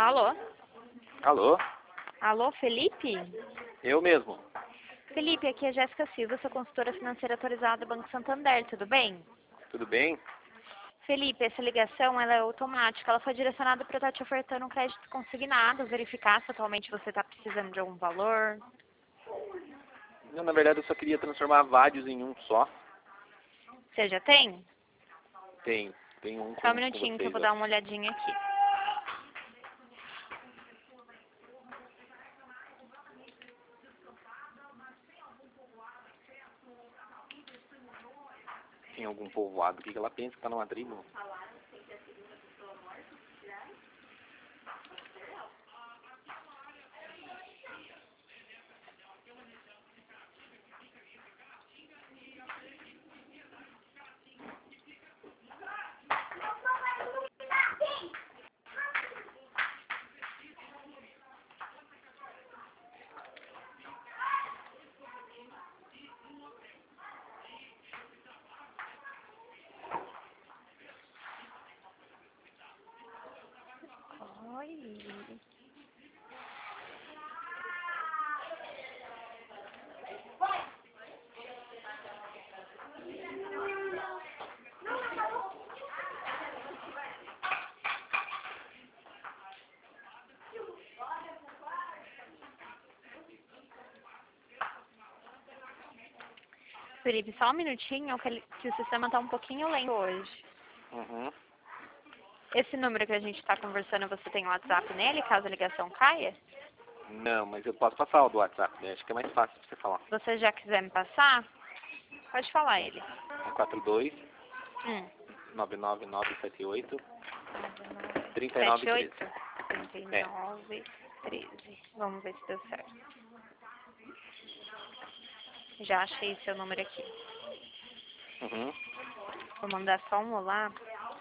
Alô? Alô? Alô, Felipe? Eu mesmo. Felipe, aqui é Jéssica Silva, sou consultora financeira autorizada do Banco Santander, tudo bem? Tudo bem? Felipe, essa ligação ela é automática, ela foi direcionada para eu estar te ofertando um crédito consignado, verificar se atualmente você está precisando de algum valor. Não, na verdade eu só queria transformar vários em um só. Você já tem? Tem um Só um com minutinho que eu vocês, vou ó. dar uma olhadinha aqui. Tem algum povoado aqui que ela pensa que tá numa tribo. Oi. Felipe, só um minutinho que o sistema está um pouquinho lento hoje. Uhum. Esse número que a gente está conversando, você tem o WhatsApp nele, caso a ligação caia? Não, mas eu posso passar o do WhatsApp, né? Acho que é mais fácil pra você falar. Se você já quiser me passar, pode falar ele. É 42 Hum. 99978 78 3913. É. 39 13. Vamos ver se deu certo. Já achei seu número aqui. Uhum. Vou mandar só um olá.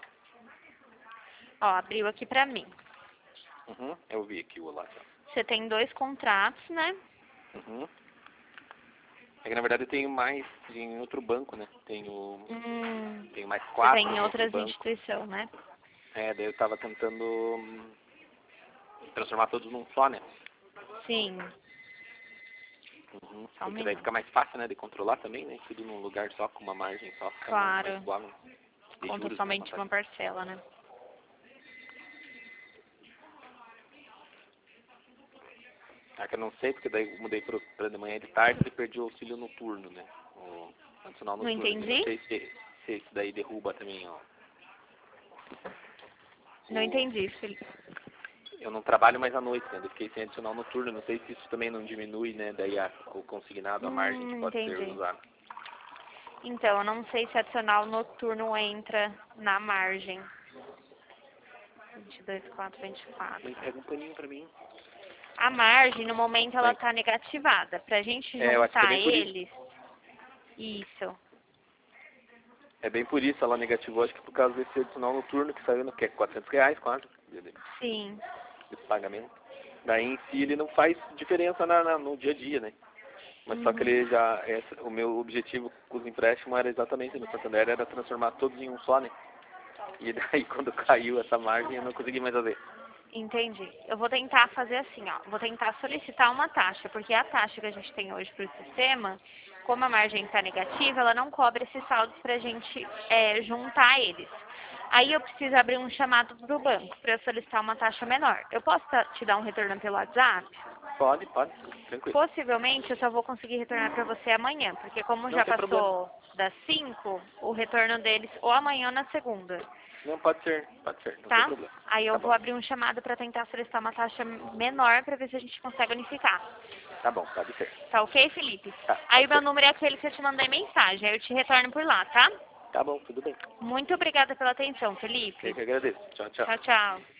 Ó, abriu aqui pra mim. Uhum. Eu vi aqui o olá. Você tem 2 contratos, né? Uhum. É que na verdade eu tenho mais em outro banco, né? Tenho mais Você 4 tem em em outro outras banco. instituições, né? É, daí eu tava tentando transformar todos num só, né? Sim. Uhum. Só um Porque daí minuto. fica mais fácil, né, de controlar também, né? Tudo num lugar só, com uma margem só, fica mais Claro. suave. De Conta juros, né, somente uma vantagem. parcela, né? Ah, que eu não sei, porque daí eu mudei pra de manhã e de tarde e perdi o auxílio noturno, né? O adicional Não noturno. Eu não entendi? sei se esse daí derruba também, ó. Não O, entendi, Felipe. eu não trabalho mais à noite, né? Eu fiquei sem adicional noturno. Não sei se isso também não diminui, né? Daí o consignado, a margem que pode ser Entendi. usada. Então, eu não sei se adicional noturno entra na margem. 22.424. Mas pega um paninho pra mim. A margem, no momento, ela Bem, tá negativada. Pra gente eu acho que é juntar bem por isso. eles, isso. É bem por isso, ela negativou, acho que por causa desse adicional noturno que saiu no que? R$ 400 quase, Sim. de pagamento. Daí em si ele não faz diferença no dia a dia, né? Mas só que ele já, o meu objetivo com os empréstimos era exatamente no Santander, era transformar todos em um só, né? E daí quando caiu essa margem eu não consegui mais fazer. Entendi. Eu vou tentar fazer assim, ó. Vou tentar solicitar uma taxa, porque a taxa que a gente tem hoje para o sistema, como a margem está negativa, ela não cobre esses saldos para a gente juntar eles. Aí eu preciso abrir um chamado para o banco para eu solicitar uma taxa menor. Eu posso te dar um retorno pelo WhatsApp? Pode, tranquilo. Possivelmente eu só vou conseguir retornar para você amanhã, porque como Não já tem problema. passou das 5, o retorno deles ou amanhã ou na segunda. Não, pode ser, não tem Tá? problema. Aí eu Tá vou bom, abrir um chamado para tentar solicitar uma taxa menor para ver se a gente consegue unificar. tá bom, pode ser. Tá ok, Felipe? Tá, Aí o pode meu ser. número é aquele que eu te mandei mensagem. Aí eu te retorno por lá, tá? Tá bom, tudo bem. Muito obrigada pela atenção, Eu Felipe. que agradeço. Tchau, tchau. Tchau, tchau.